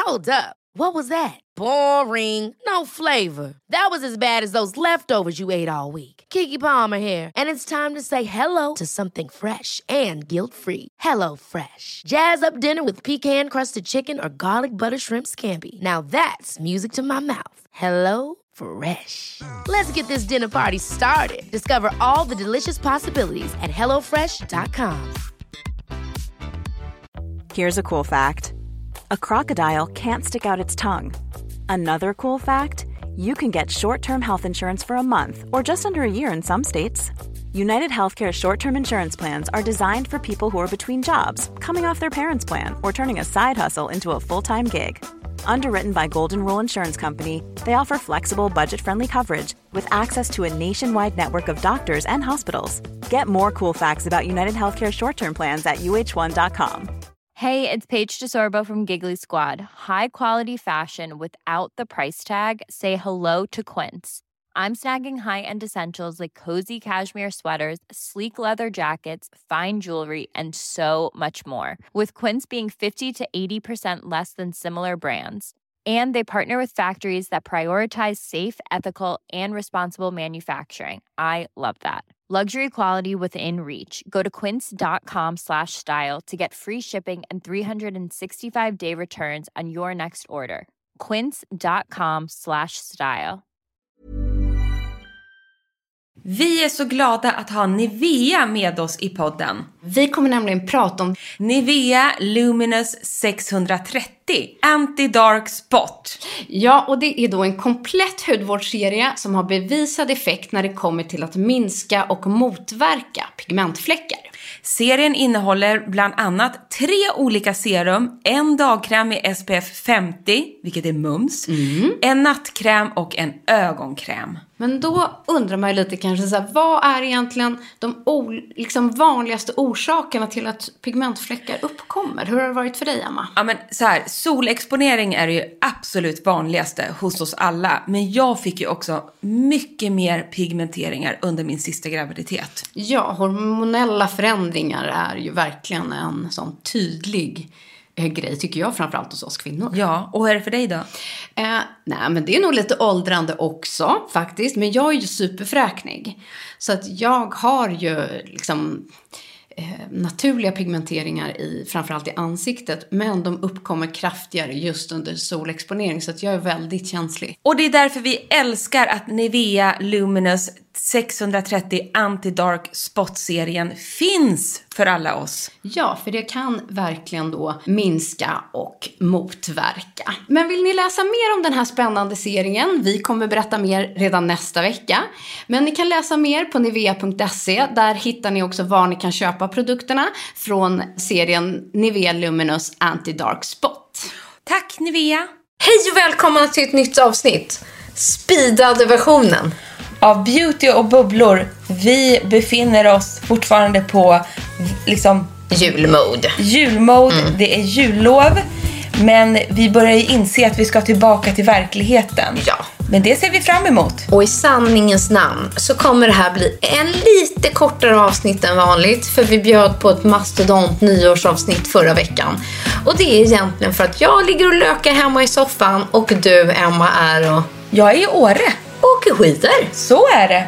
Hold up. What was that? Boring. No flavor. That was as bad as those leftovers you ate all week. Keke Palmer here, and it's time to say hello to something fresh and guilt-free. Hello Fresh. Jazz up dinner with pecan-crusted chicken or garlic butter shrimp scampi. Now that's music to my mouth. Hello Fresh. Let's get this dinner party started. Discover all the delicious possibilities at hellofresh.com. Here's a cool fact. A crocodile can't stick out its tongue. Another cool fact, you can get short-term health insurance for a month or just under a year in some states. United Healthcare short-term insurance plans are designed for people who are between jobs, coming off their parents' plan, or turning a side hustle into a full-time gig. Underwritten by Golden Rule Insurance Company, they offer flexible, budget-friendly coverage with access to a nationwide network of doctors and hospitals. Get more cool facts about United Healthcare short-term plans at uh1.com. Hey, it's Paige DeSorbo from Giggly Squad. High quality fashion without the price tag. Say hello to Quince. I'm snagging high-end essentials like cozy cashmere sweaters, sleek leather jackets, fine jewelry, and so much more. With Quince being 50 to 80% less than similar brands. And they partner with factories that prioritize safe, ethical, and responsible manufacturing. I love that. Luxury quality within reach. Go to quince.com/style to get free shipping and 365-day returns on your next order. Quince.com/style. Vi är så glada att ha Nivea med oss i podden. Vi kommer nämligen prata om Nivea Luminous 630 Anti-Dark Spot. Ja, och det är då en komplett hudvårdsserie som har bevisad effekt när det kommer till att minska och motverka pigmentfläckar. Serien innehåller bland annat 3 olika serum, en dagkräm med SPF 50, vilket är mums, en nattkräm och en ögonkräm. Men då undrar man ju lite kanske så här, vad är egentligen de vanligaste orsakerna till att pigmentfläckar uppkommer? Hur har det varit för dig, Emma? Ja, men så här, solexponering är ju absolut vanligaste hos oss alla. Men jag fick ju också mycket mer pigmenteringar under min sista graviditet. Ja, hormonella förändringar är ju verkligen en sån tydlig grej, tycker jag, framförallt hos oss kvinnor. Ja, och hur är det för dig då? Nej, men det är nog lite åldrande också faktiskt. Men jag är ju superfräknig. Så att jag har ju liksom naturliga pigmenteringar framförallt i ansiktet. Men de uppkommer kraftigare just under solexponering. Så att jag är väldigt känslig. Och det är därför vi älskar att Nivea Luminous 630 Anti-Dark Spot-serien finns för alla oss. Ja, för det kan verkligen då minska och motverka. Men vill ni läsa mer om den här spännande serien? Vi kommer berätta mer redan nästa vecka. Men ni kan läsa mer på nivea.se. Där hittar ni också var ni kan köpa produkterna från serien Nivea Luminous Anti-Dark Spot. Tack Nivea! Hej och välkomna till ett nytt avsnitt. Speedade versionen av Beauty och bubblor. Vi befinner oss fortfarande på liksom julmode. Det är jullov, men vi börjar inse att vi ska tillbaka till verkligheten. Ja. Men det ser vi fram emot. Och i sanningens namn så kommer det här bli en lite kortare avsnitt än vanligt. För vi bjöd på ett mastodont nyårsavsnitt förra veckan. Och det är egentligen för att jag ligger och lökar hemma i soffan och du, Emma, är och... Jag är i Åre. Åker skidor. Så är det.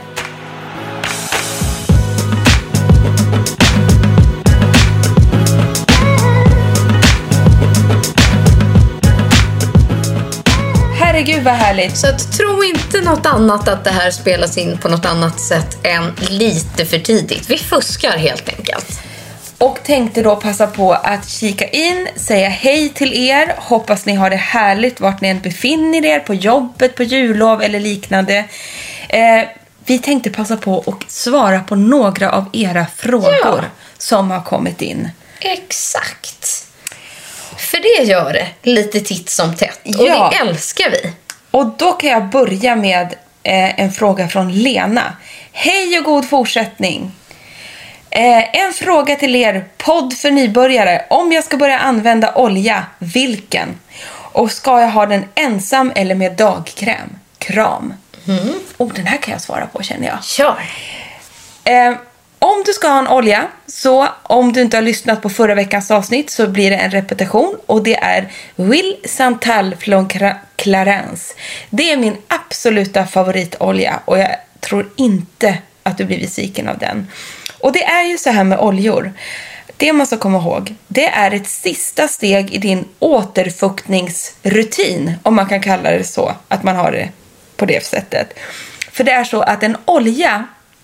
Herregud vad härligt. Så att, tro inte något annat att det här spelas in på något annat sätt än lite för tidigt. Vi fuskar helt enkelt. Och tänkte då passa på att kika in, säga hej till er. Hoppas ni har det härligt vart ni än befinner er, på jobbet, på jullov eller liknande. Vi tänkte passa på att svara på några av era frågor som har kommit in. Exakt. För det gör det lite titt som tätt. Och det älskar vi. Och då kan jag börja med en fråga från Lena. Hej och god fortsättning. En fråga till er, podd för nybörjare. Om jag ska börja använda olja, vilken? Och ska jag ha den ensam eller med dagkräm? Kram. Den här kan jag svara på, känner jag. Kör. Om du ska ha en olja, så om du inte har lyssnat på förra veckans avsnitt så blir det en repetition. Och det är Huile Santal från Clarins. Det är min absoluta favoritolja och jag tror inte att du blir besviken av den. Och det är ju så här med oljor. Det man ska komma ihåg, det är ett sista steg i din återfuktningsrutin, om man kan kalla det så, att man har det på det sättet. För det är så att en olja,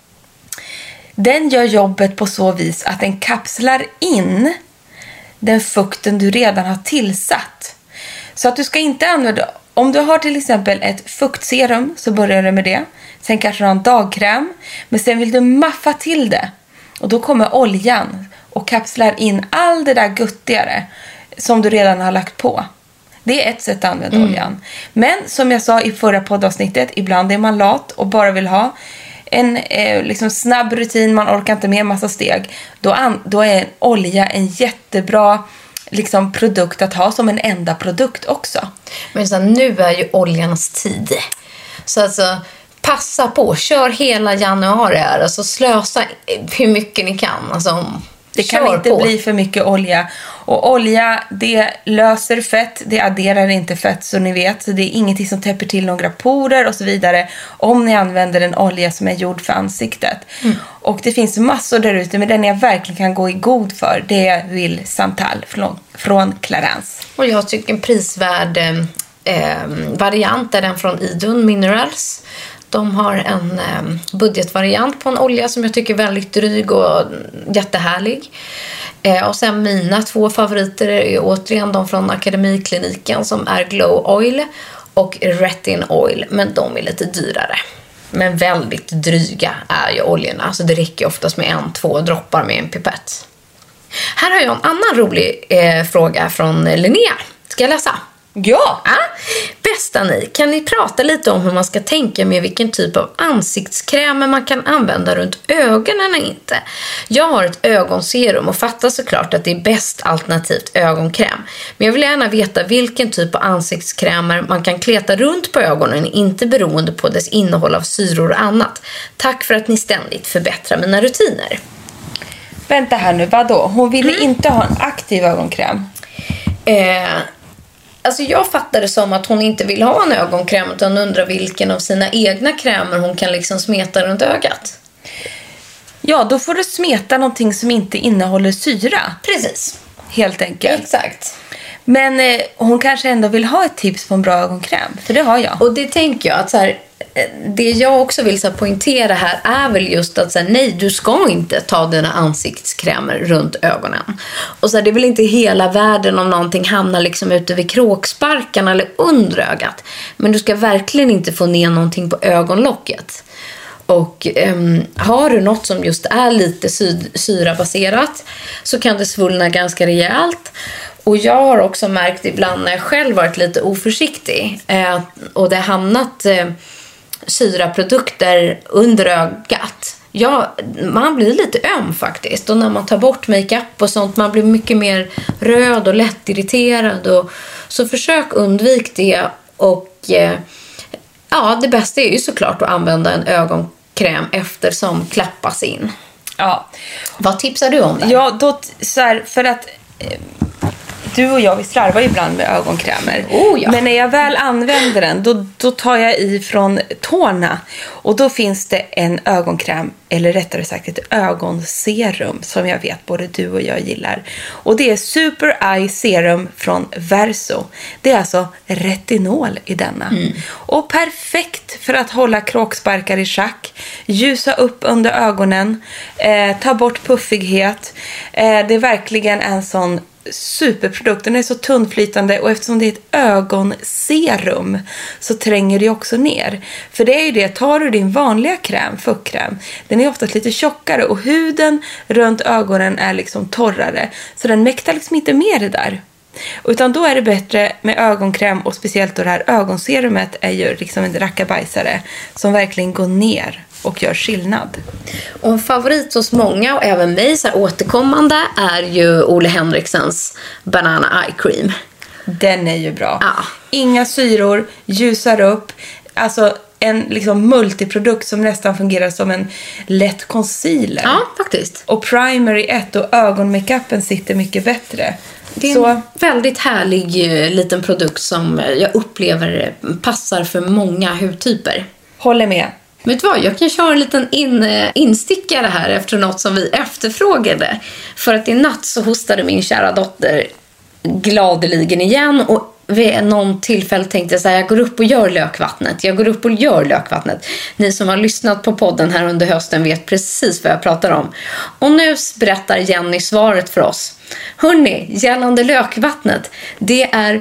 den gör jobbet på så vis att den kapslar in den fukten du redan har tillsatt. Så att du ska inte använda, om du har till exempel ett fuktserum så börjar du med det. Sen kanske du har en dagkräm, men sen vill du maffa till det. Och då kommer oljan och kapslar in all det där guttigare som du redan har lagt på. Det är ett sätt att använda oljan. Men som jag sa i förra poddavsnittet, ibland är man lat och bara vill ha en liksom snabb rutin, man orkar inte med en massa steg. Då är en olja en jättebra liksom produkt att ha som en enda produkt också. Men så nu är ju oljans tid. Så alltså, passa på, kör hela januari här. Alltså slösa hur mycket ni kan. Alltså, det kan inte bli för mycket olja. Och olja, det löser fett, det adderar inte fett, så ni vet. Så det är ingenting som täpper till några porer och så vidare om ni använder en olja som är gjord för ansiktet. Och det finns massor där ute, men den jag verkligen kan gå i god för, det är Huile Santal från Clarins. Och jag tycker en prisvärd variant är den från Idun Minerals. De har en budgetvariant på en olja som jag tycker är väldigt dryg och jättehärlig. Och sen mina 2 favoriter är återigen de från Akademikliniken som är Glow Oil och Retin Oil. Men de är lite dyrare. Men väldigt dryga är ju oljorna. Så det räcker oftast med 1-2 droppar med en pipett. Här har jag en annan rolig fråga från Linnea. Ska jag läsa? Ja! Bästa ni, kan ni prata lite om hur man ska tänka med vilken typ av ansiktskrämer man kan använda runt ögonen och inte? Jag har ett ögonserum och fattar såklart att det är bäst alternativt ögonkräm. Men jag vill gärna veta vilken typ av ansiktskrämer man kan kleta runt på ögonen, inte beroende på dess innehåll av syror och annat. Tack för att ni ständigt förbättrar mina rutiner. Vänta här nu, vadå? Hon ville inte ha en aktiv ögonkräm. Alltså jag fattar det som att hon inte vill ha en ögonkräm utan undrar vilken av sina egna krämer hon kan liksom smeta runt ögat. Ja, då får du smeta någonting som inte innehåller syra. Precis. Helt enkelt. Exakt. Men hon kanske ändå vill ha ett tips på en bra ögonkräm. För det har jag. Och det tänker jag att så här, det jag också vill så här, poängtera här är väl just att så här, nej, du ska inte ta dina ansiktskrämer runt ögonen. Och så här, det är väl inte hela världen om någonting hamnar liksom ute vid kråksparkarna eller under ögat. Men du ska verkligen inte få ner någonting på ögonlocket. Och har du något som just är lite syrabaserat så kan det svullna ganska rejält. Och jag har också märkt ibland när jag själv varit lite oförsiktig och det har hamnat syraprodukter under ögat. Ja, man blir lite öm faktiskt. Och när man tar bort makeup och sånt, man blir mycket mer röd och lättirriterad. Och, så försök undvik det. Och ja, det bästa är ju såklart att använda en ögonkräm eftersom klappas in. Ja. Vad tipsar du om där? Ja, då, så här, för att du och jag, vi slarvar ibland med ögonkrämer. Ja. Men när jag väl använder den, då tar jag ifrån tårna. Och då finns det en ögonkräm, eller rättare sagt ett ögonserum som jag vet både du och jag gillar. Och det är Super Eye Serum från Verso. Det är alltså retinol i denna. Och perfekt för att hålla kråksparkar i schack, ljusa upp under ögonen, ta bort puffighet. Det är verkligen en sån superprodukt. Den är så tunnflytande och eftersom det är ett ögonserum så tränger det också ner. För det är ju det, tar du din vanliga kräm, fuktkräm, den är oftast lite tjockare och huden runt ögonen är liksom torrare. Så den mäktar liksom inte med det där. Utan då är det bättre med ögonkräm och speciellt då det här ögonserumet är ju liksom en rackabajsare som verkligen går ner och gör skillnad. Och en favorit hos många och även mig så här återkommande är ju Ole Henriksens Banana Eye Cream. Den är ju bra. Ja. Inga syror, ljusar upp. Alltså en liksom multiprodukt som nästan fungerar som en lätt concealer. Ja, faktiskt. Och primer i ett och ögonmakeupen sitter mycket bättre. Det är en väldigt härlig liten produkt som jag upplever passar för många hudtyper. Håller med. Vet du vad, jag kan köra en liten instickare här efter något som vi efterfrågade. För att i natt så hostade min kära dotter gladeligen igen. Och vid någon tillfälle tänkte jag så här, jag går upp och gör lökvattnet. Ni som har lyssnat på podden här under hösten vet precis vad jag pratar om. Och nu berättar Jenny svaret för oss. Hörrni, gällande lökvattnet, det är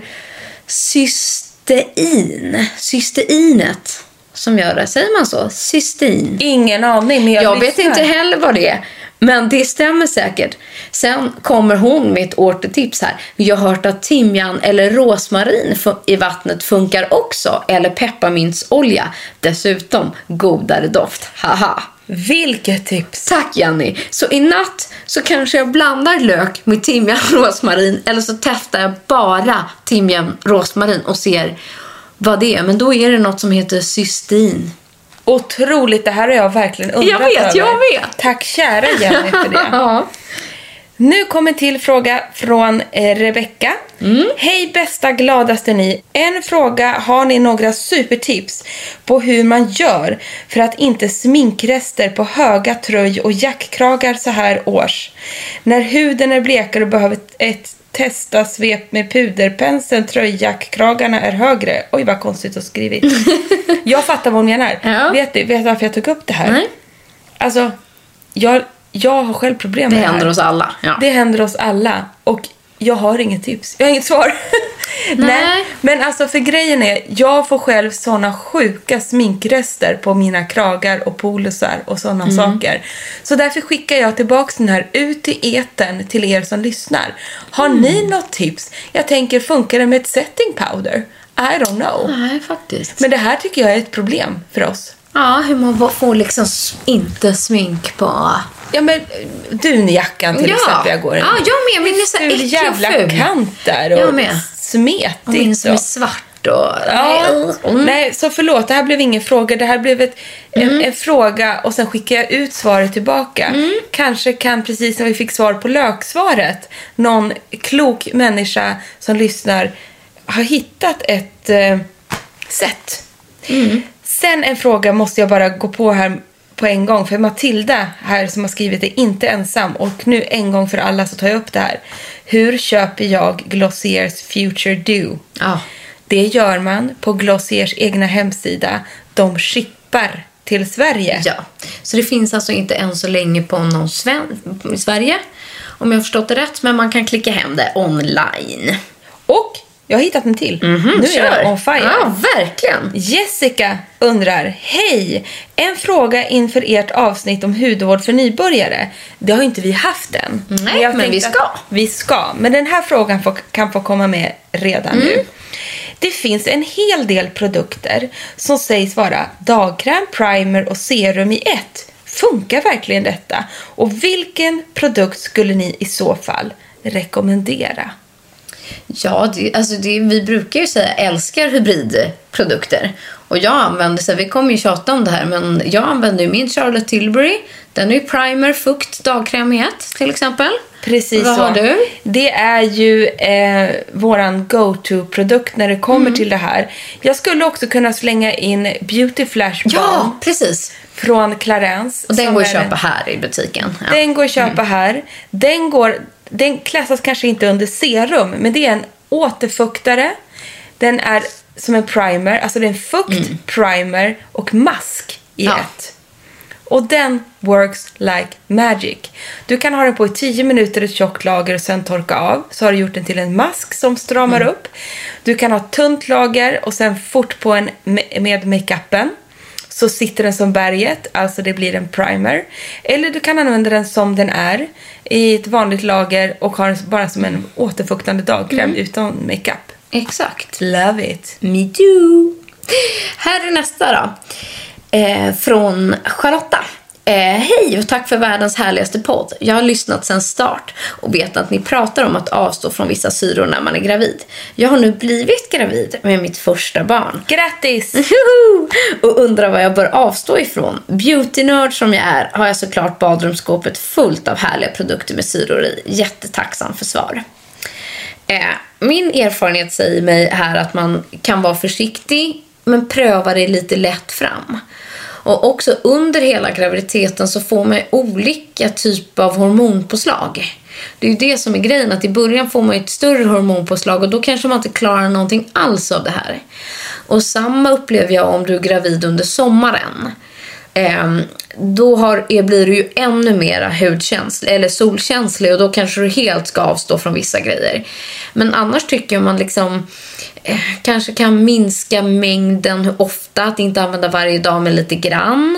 cysteinet som gör det. Säger man så? Cystein. Ingen aning, men jag vet inte heller vad det är. Men det stämmer säkert. Sen kommer hon med ett återtips här. Jag har hört att timjan eller rosmarin i vattnet funkar också. Eller pepparmintsolja. Dessutom godare doft. Haha. Vilket tips. Tack Jenny. Så i natt så kanske jag blandar lök med timjan rosmarin. Eller så testar jag bara timjan rosmarin och ser vad det är. Men då är det något som heter cystein. Otroligt, det här har jag verkligen undrat över. Jag vet. Tack kära Jenny för det. Ja. Nu kommer till fråga från Rebecca. Hej bästa, gladaste ni. En fråga, har ni några supertips på hur man gör för att inte sminkrester på höga tröj- och jackkragar så här års? När huden är blekare och behöver ett testa svep med puderpenseln, tröjjackkragarna är högre. Oj, vad konstigt att skrivit. Jag fattar vad hon menar. Ja. Vet du varför jag tog upp det här? Nej. Alltså, jag har själv problem med det här. Det händer oss alla. Ja. Det händer oss alla. Och jag har inget tips. Jag har inget svar. Nej. Men alltså, för grejen är, jag får själv såna sjuka sminkrester på mina kragar och polusar och såna saker. Så därför skickar jag tillbaka den här ut i etern till er som lyssnar. Har ni något tips? Jag tänker, funkar det med ett setting powder? I don't know. Nej, faktiskt. Men det här tycker jag är ett problem för oss. Ja, hur man får liksom inte smink på... Ja, men dunjackan till exempel jag går i. Ja, jag med. Min är så äcklig jävla ful. Kanter och smetigt. Och min som är svart och... Nej, så förlåt. Det här blev ingen fråga. Det här blev en fråga och sen skickar jag ut svaret tillbaka. Kanske kan, precis som vi fick svar på löksvaret, någon klok människa som lyssnar har hittat ett sätt. Sen en fråga måste jag bara gå på här på en gång. För Matilda här som har skrivit det inte ensam. Och nu en gång för alla så tar jag upp det här. Hur köper jag Glossiers Future Dew? Det gör man på Glossiers egna hemsida. De shippar till Sverige. Ja, så det finns alltså inte än så länge på någon i Sverige. Om jag har förstått det rätt. Men man kan klicka hem det online. Och jag har hittat en till. Nu är det on fire. Ja, verkligen. Jessica undrar: hej, en fråga inför ert avsnitt om hudvård för nybörjare. Det har inte vi haft än. Nej, men vi ska. Vi ska. Men den här frågan kan få komma med redan nu. Det finns en hel del produkter som sägs vara dagkräm, primer och serum i ett. Funkar verkligen detta? Och vilken produkt skulle ni i så fall rekommendera? Ja, vi brukar ju säga älskar hybridprodukter. Och jag använder, så vi kommer ju tjata om det här, men jag använder ju min Charlotte Tilbury. Den är ju primer, fukt, dagkräm i ett till exempel. Precis. Vad så. har du? Det är ju våran go-to-produkt när det kommer till det här. Jag skulle också kunna slänga in Beauty Flash Balm. Ja, precis. Från Clarins. Och den går att köpa här i butiken. Ja. Den går att köpa här. Den klassas kanske inte under serum, men det är en återfuktare. Den är som en primer. Alltså det är en fukt, primer och mask i ett. Och den works like magic. Du kan ha den på i 10 minuter ett tjockt lager och sen torka av. Så har du gjort den till en mask som stramar upp. Du kan ha tunt lager och sen fort på en med makeupen. Så sitter den som berget, alltså det blir en primer. Eller du kan använda den som den är i ett vanligt lager och ha den bara som en återfuktande dagkräm utan makeup. Exakt. Love it. Me too. Här är nästa då. Från Charlotta. Hej och tack för världens härligaste podd. Jag har lyssnat sedan start och vet att ni pratar om att avstå från vissa syror när man är gravid. Jag har nu blivit gravid med mitt första barn. Grattis! Och undrar vad jag bör avstå ifrån. Beautynörd som jag är har jag såklart badrumsskåpet fullt av härliga produkter med syror i. Jättetacksam för svar. Min erfarenhet säger mig här att man kan vara försiktig men pröva det lite lätt fram. Och också under hela graviditeten så får man olika typer av hormonpåslag. Det är ju det som är grejen, att i början får man ett större hormonpåslag och då kanske man inte klarar någonting alls av det här. Och samma upplever jag om du är gravid under sommaren. Då blir du ju ännu mera hudkänslig eller solkänslig och då kanske du helt ska avstå från vissa grejer. Men annars tycker jag man liksom kanske kan minska mängden hur ofta, att inte använda varje dag med lite grann.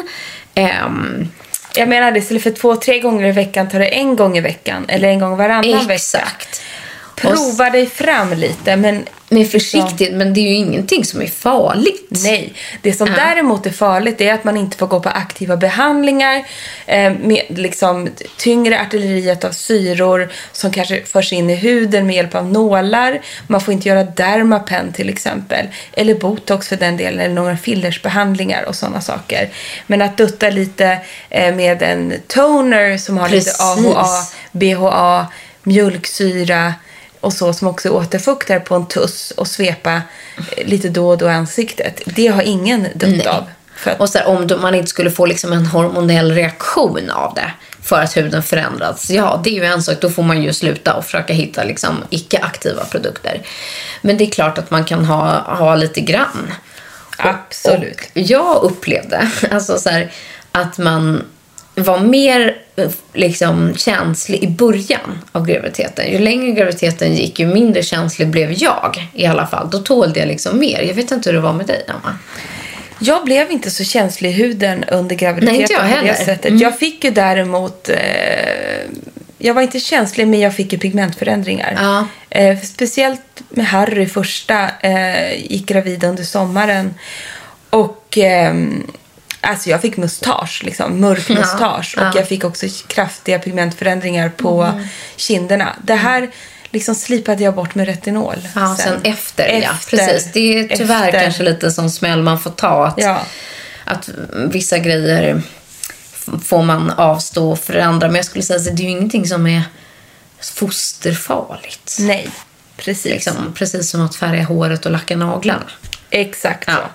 Jag menar det, istället för 2-3 gånger i veckan tar det 1 gång i veckan eller 1 gång varannan vecka. Exakt. Prova dig fram lite, men med försiktigt, men det är ju ingenting som är farligt. Nej, det som däremot är farligt är att man inte får gå på aktiva behandlingar med liksom tyngre artilleriet av syror som kanske förs in i huden med hjälp av nålar. Man får inte göra dermapen till exempel, eller botox för den delen, eller några fillersbehandlingar och sådana saker. Men att dutta lite med en toner som har lite AHA, BHA, mjölksyra och så, som också återfuktar på en tuss och svepa lite då och då i ansiktet. Det har ingen dutt av. Och så här, om man inte skulle få liksom en hormonell reaktion av det för att huden förändrats, ja, det är ju en sak. Då får man ju sluta och försöka hitta liksom icke-aktiva produkter. Men det är klart att man kan ha lite grann. Absolut. Och jag upplevde alltså så här, att man var mer liksom känslig i början av graviditeten. Ju längre graviditeten gick, ju mindre känslig blev jag i alla fall. Då tålde jag liksom mer. Jag vet inte hur det var med dig, Emma. Jag blev inte så känslig i huden under graviditeten. Nej, inte jag heller. Jag fick ju däremot... jag var inte känslig, men jag fick ju pigmentförändringar. Speciellt med Harry första. Gick gravid under sommaren. Och... alltså jag fick mustasch, liksom, mörk mustasch. Och jag fick också kraftiga pigmentförändringar på kinderna. Det här liksom slipade jag bort med retinol. Ja, sen efter, ja, precis. Det är tyvärr kanske lite som smäll man får ta. Att vissa grejer får man avstå och förändra. Men jag skulle säga att det är ju ingenting som är fosterfarligt. Nej, precis. Liksom, precis som att färga håret och lacka naglarna. Exakt så.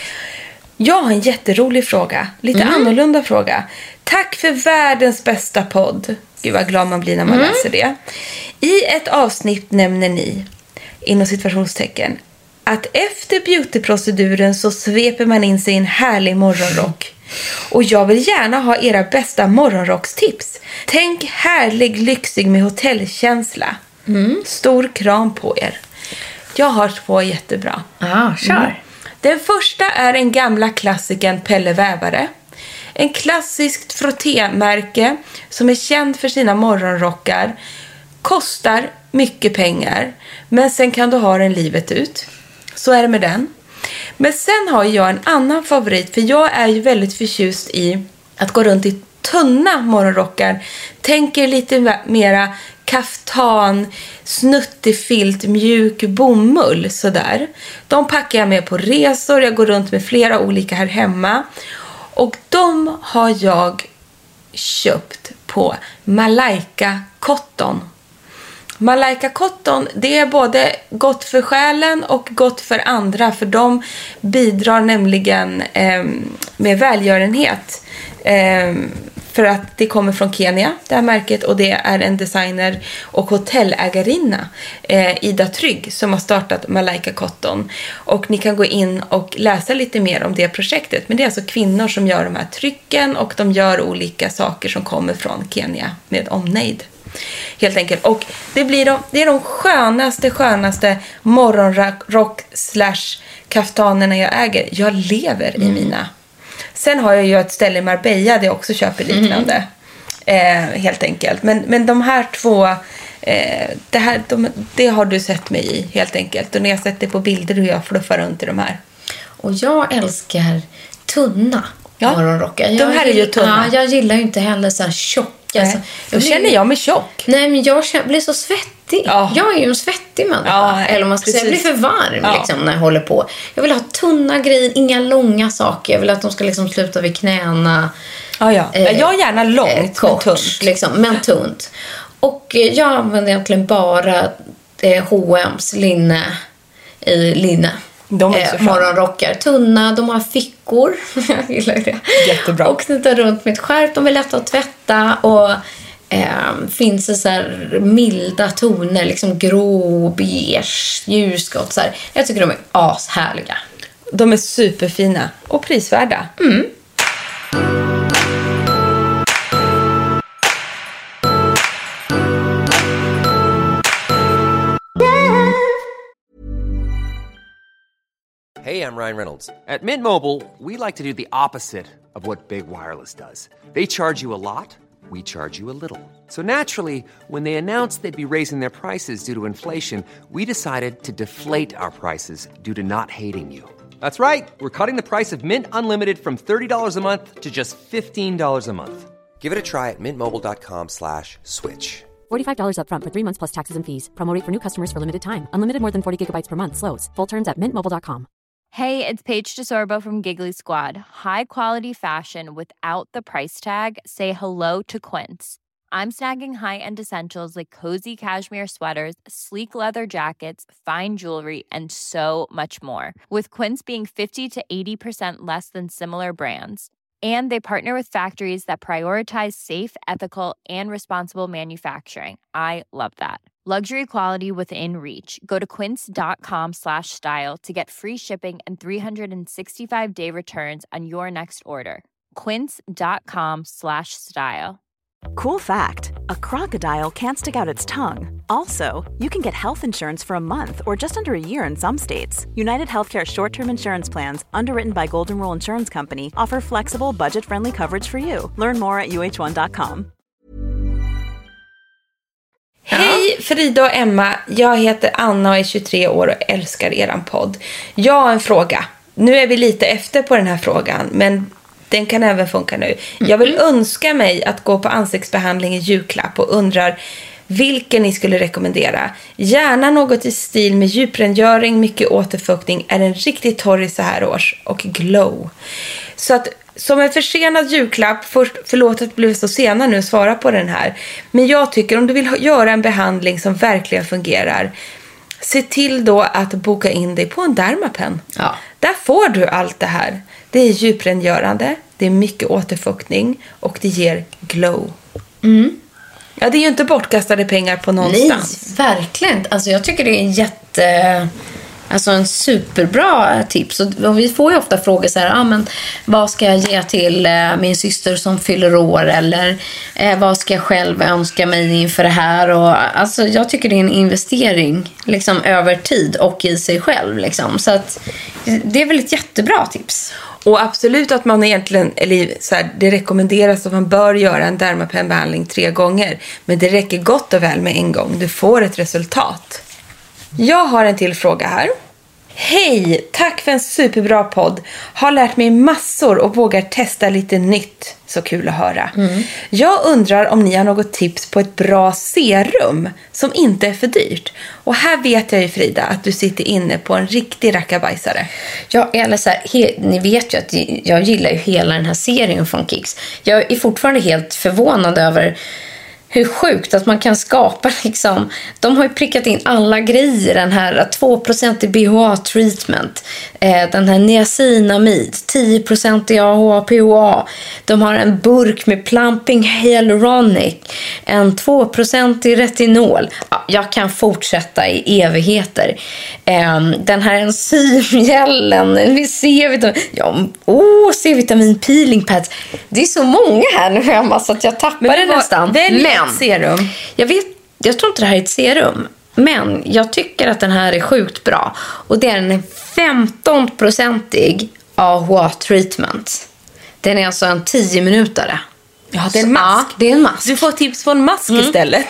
Jag har en jätterolig fråga. Lite annorlunda fråga. Tack för världens bästa podd. Gud vad glad man blir när man läser det. I ett avsnitt nämner ni, inom situationstecken, att efter beautyproceduren så sveper man in sig i en härlig morgonrock. Och jag vill gärna ha era bästa morgonrockstips. Tänk härlig, lyxig med hotellkänsla. Stor kram på er. Jag har 2 jättebra. Kör. Den första är en gamla klassiken Pelle Vävare. En klassiskt frottémärke som är känd för sina morgonrockar. Kostar mycket pengar, men sen kan du ha den livet ut. Så är det med den. Men sen har jag en annan favorit, för jag är ju väldigt förtjust i att gå runt i tunna morgonrockar. Tänker lite mera kaftan, snuttig filt, mjuk bomull sådär. De packar jag med på resor. Jag går runt med flera olika här hemma. Och de har jag köpt på Malaika Cotton. Malaika Cotton, det är både gott för själen och gott för andra, för de bidrar nämligen med välgörenhet. För att det kommer från Kenya, det här märket, och det är en designer och hotellägarinna, Ida Trygg, som har startat Malaika Cotton. Och ni kan gå in och läsa lite mer om det projektet. Men det är alltså kvinnor som gör de här trycken, och de gör olika saker som kommer från Kenya med omnejd. Helt enkelt. Och det är de skönaste morgonrock/kaftanerna jag äger. Jag lever i mina. Sen har jag ju ett ställe i Marbella där jag också köper liknande. Helt enkelt. Men de här 2, det har du sett mig i, helt enkelt. Och när jag sett det på bilder hur jag fluffar runt i de här. Och jag älskar tunna morgonrockar. De här är ju tunna. Ja, jag gillar ju inte heller så här tjocka. Alltså, då känner jag mig tjock. Nej, men jag blir så svettig. Ja. Jag är ju en svettig människa. Ja, eller om man ska säga, jag blir för varm liksom, när jag håller på. Jag vill ha tunna grejer, inga långa saker. Jag vill att de ska liksom sluta vid knäna. Jag är gärna långt, kort, men tunt. Liksom, men tunt. Och jag använder egentligen bara H&M's linne i linne. De är morgonrockar. Tunna, de har fickor. Jag gillar det. Jättebra. Och knyta runt med ett skärp. De är lätta att tvätta. Och finns det så här milda toner. Liksom grå, beige, ljusgrått. Så här. Jag tycker de är ashärliga. De är superfina. Och prisvärda. Mm. Hey, I'm Ryan Reynolds. At Mint Mobile, we like to do the opposite of what Big Wireless does. They charge you a lot, we charge you a little. So naturally, when they announced they'd be raising their prices due to inflation, we decided to deflate our prices due to not hating you. That's right. We're cutting the price of Mint Unlimited from $30 a month to just $15 a month. Give it a try at mintmobile.com/switch. $45 up front for 3 months plus taxes and fees. Promo rate for new customers for limited time. Unlimited more than 40 gigabytes per month. Slows full terms at mintmobile.com. Hey, it's Paige DeSorbo from Giggly Squad. High quality fashion without the price tag. Say hello to Quince. I'm snagging high-end essentials like cozy cashmere sweaters, sleek leather jackets, fine jewelry, and so much more. With Quince being 50 to 80% less than similar brands. And they partner with factories that prioritize safe, ethical, and responsible manufacturing. I love that. Luxury quality within reach. Go to quince.com/style to get free shipping and 365-day returns on your next order. Quince.com/style. Cool fact, a crocodile can't stick out its tongue. Also, you can get health insurance for a month or just under a year in some states. United Healthcare short-term insurance plans, underwritten by Golden Rule Insurance Company, offer flexible, budget-friendly coverage for you. Learn more at uh1.com. Hej Frida och Emma, jag heter Anna och är 23 år och älskar eran podd. Jag har en fråga. Nu är vi lite efter på den här frågan, men den kan även funka nu. Jag vill önska mig att gå på ansiktsbehandling i julklapp och undrar vilken ni skulle rekommendera. Gärna något i stil med djuprengöring, mycket återfuktning, är en riktigt torr så här års och glow. Så att som en försenad julklapp, förlåt att bli så sena nu att svara på den här. Men jag tycker om du vill göra en behandling som verkligen fungerar, se till då att boka in dig på en Dermapen. Ja. Där får du allt det här. Det är djuprengörande, det är mycket återfuktning och det ger glow. Mm. Ja, det är ju inte bortkastade pengar på någonstans. Nej, verkligen. Alltså jag tycker det är en superbra tips. Och vi får ju ofta frågor så här, men vad ska jag ge till min syster som fyller år, eller vad ska jag själv önska mig inför det här? Och alltså jag tycker det är en investering liksom över tid och i sig själv liksom. Så att det är väl ett jättebra tips. Och absolut att man egentligen, eller så här, det rekommenderas att man bör göra en Dermapen-behandling 3 gånger. Men det räcker gott och väl med en gång. Du får ett resultat. Jag har en till fråga här. Hej, tack för en superbra podd. Har lärt mig massor och vågar testa lite nytt. Så kul att höra. Jag undrar om ni har något tips på ett bra serum som inte är för dyrt. Och här vet jag ju, Frida, att du sitter inne på en riktig rackabajsare. Ja, eller så här, ni vet ju att jag gillar ju hela den här serien från Kicks. Jag är fortfarande helt förvånad över hur sjukt att man kan skapa liksom. De har ju prickat in alla grejer. Den här 2% i BHA-treatment. Den här niacinamid. 10% i AHA-PHA. De har en burk med plumping hyaluronic. En 2% i retinol. Ja, jag kan fortsätta i evigheter. Den här enzymgällen. C-vitamin peeling pads. Det är så många här nu hemma så att jag tappar det nästan. Serum. Jag tror inte det här är ett serum, men jag tycker att den här är sjukt bra. Och det är en 15% AHA treatment. Den är alltså en 10-minutare. Ja, det är en mask. Ja, det är en mask. Du får tips på en mask istället.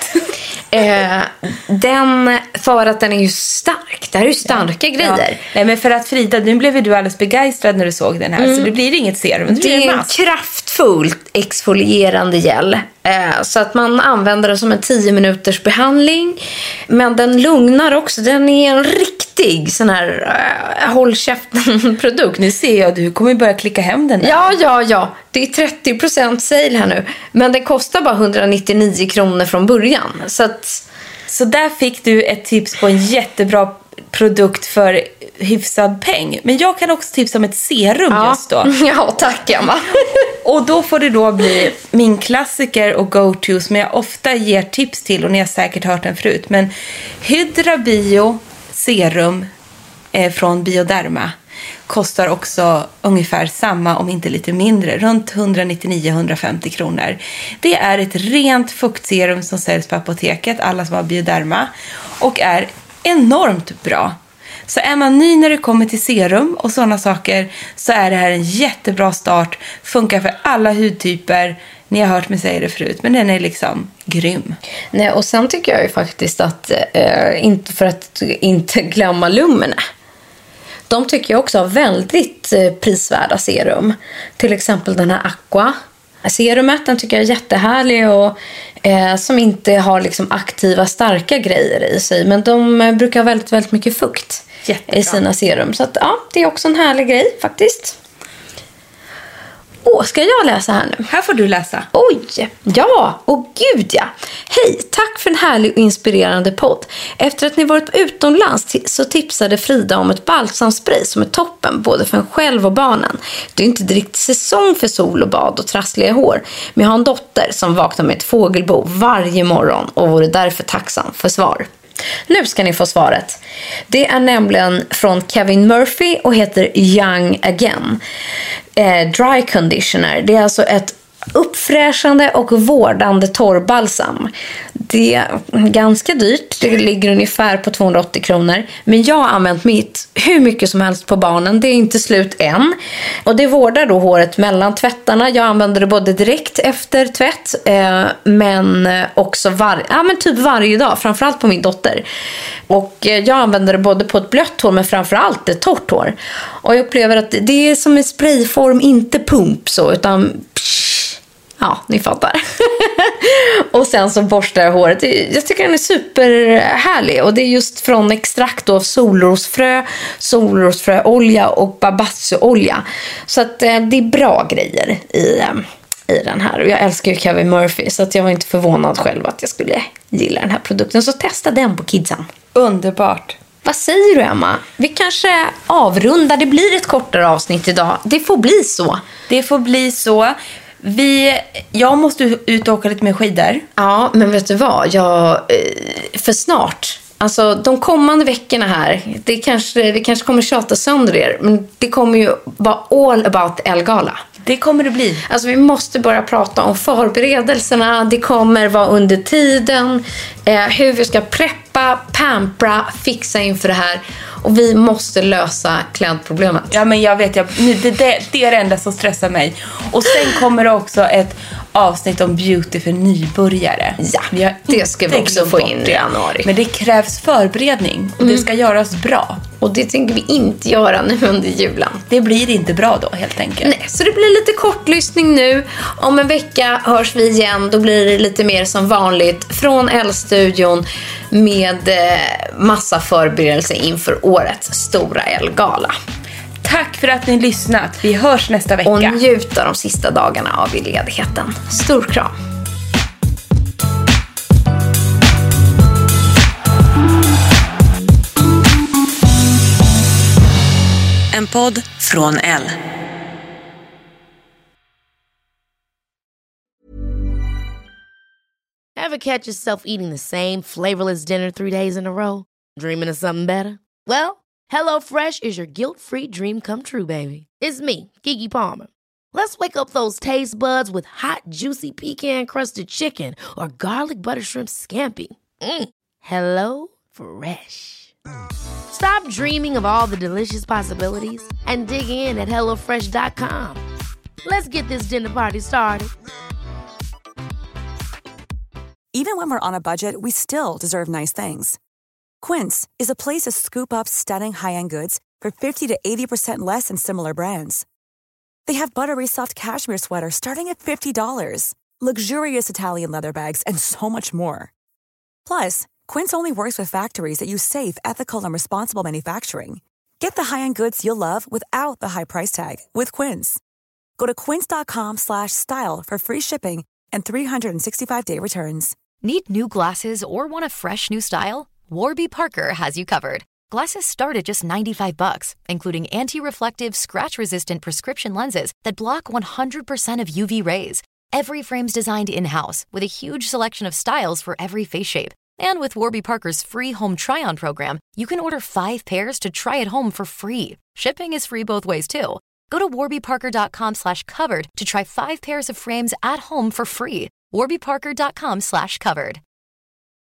Den, för att den är ju stark. Det här är ju starka grejer. Ja. Nej, men för att Frida, nu blev du alldeles begeistrad när du såg den här. Så det blir inget serum, det blir en mask. En kraftfullt exfolierande gel. Så att man använder det som en 10 minuters behandling. Men den lugnar också. Den är en riktig sån här håll käften-produkt. Nu ser jag att du kommer börja klicka hem den där. Ja. Det är 30% sale här nu. Men den kostar bara 199 kronor från början. Så där fick du ett tips på en jättebra produkt för hyfsad peng. Men jag kan också tipsa om ett serum just då. Ja, tack Emma. Och då får det då bli min klassiker och go-to som jag ofta ger tips till, och ni har säkert hört den förut. Men Hydra Bio serum från Bioderma kostar också ungefär samma, om inte lite mindre, runt 199-150 kronor. Det är ett rent fuktserum som säljs på apoteket, alla som har Bioderma, och är enormt bra. Så är man ny när det kommer till serum och sådana saker, så är det här en jättebra start. Funkar för alla hudtyper. Ni har hört mig säga det förut, men den är liksom grym. Nej, och sen tycker jag ju faktiskt att, inte för att inte glömma Lumene. De tycker jag också har väldigt prisvärda serum. Till exempel den här Aqua serumet, den tycker jag är jättehärlig och som inte har liksom aktiva starka grejer i sig. Men de brukar ha väldigt, väldigt mycket fukt. Jättebra. I sina serum. Så att, ja, det är också en härlig grej faktiskt. Ska jag läsa här nu? Här får du läsa. Oj, ja, gud ja. Hej, tack för en härlig och inspirerande podd. Efter att ni varit utomlands så tipsade Frida om ett balsamspray som är toppen både för en själv och barnen. Det är inte direkt säsong för sol och bad och trassliga hår. Men jag har en dotter som vaknar med ett fågelbo varje morgon och vore därför tacksam för svar. Nu ska ni få svaret. Det är nämligen från Kevin Murphy och heter Young Again. Dry Conditioner. Det är alltså ett uppfräschande och vårdande torrbalsam. Det är ganska dyrt. Det ligger ungefär på 280 kronor. Men jag har använt mitt hur mycket som helst på barnen. Det är inte slut än. Och det vårdar då håret mellan tvättarna. Jag använder det både direkt efter tvätt. Men också typ varje dag. Framförallt på min dotter. Och jag använder det både på ett blött hår men framförallt ett torrt hår. Och jag upplever att det är som en sprayform, inte pump så, utan ja, ni fattar. Och sen så borstar jag håret. Jag tycker den är superhärlig. Och det är just från extrakt av solrosfröolja och babassuolja. Så att det är bra grejer i den här. Och jag älskar ju Kevin Murphy, så att jag var inte förvånad själv att jag skulle gilla den här produkten. Så testa den på kidsen. Underbart. Vad säger du, Emma? Vi kanske avrundar. Det blir ett kortare avsnitt idag. Det får bli så. Det får bli så. Jag måste ut och åka lite med skidor. Ja, men vet du vad? För snart. Alltså de kommande veckorna här, det kanske kommer tjata sönder er, men det kommer ju vara all about Elgala. Det kommer det bli. Alltså vi måste börja prata om förberedelserna. Det kommer vara under tiden. Hur vi ska preppa, pampra, fixa inför det här. Och vi måste lösa klädproblemet. Ja, men jag vet. Det är det enda som stressar mig. Och sen kommer det också ett avsnitt om beauty för nybörjare. Ja, det ska vi också få in i januari. Men det krävs förberedning. Och det ska göras bra. Och det tänker vi inte göra nu under julen. Det blir inte bra då, helt enkelt. Nej, så det blir lite kortlyssning nu. Om en vecka hörs vi igen. Då blir det lite mer som vanligt från L-studion med massa förberedelser inför årets stora Elgala. Tack för att ni lyssnat. Vi hörs nästa vecka. Och njut av de sista dagarna av ledigheten. Stor kram. En podd från L. Ever catch yourself eating the same flavorless dinner 3 days in a row? Dreaming of something better? Well, HelloFresh is your guilt-free dream come true, baby. It's me, Keke Palmer. Let's wake up those taste buds with hot, juicy pecan-crusted chicken or garlic butter shrimp scampi. Hello Fresh. Stop dreaming of all the delicious possibilities and dig in at HelloFresh.com. Let's get this dinner party started. Even when we're on a budget, we still deserve nice things. Quince is a place to scoop up stunning high-end goods for 50 to 80% less than similar brands. They have buttery soft cashmere sweaters starting at $50, luxurious Italian leather bags, and so much more. Plus, Quince only works with factories that use safe, ethical, and responsible manufacturing. Get the high-end goods you'll love without the high price tag with Quince. Go to quince.com/style for free shipping and 365-day returns. Need new glasses or want a fresh new style? Warby Parker has you covered. Glasses start at just $95, including anti-reflective, scratch-resistant prescription lenses that block 100% of UV rays. Every frame's designed in-house with a huge selection of styles for every face shape. And with Warby Parker's free home try-on program, you can order 5 pairs to try at home for free. Shipping is free both ways, too. Go to warbyparker.com/covered to try 5 pairs of frames at home for free. warbyparker.com/covered.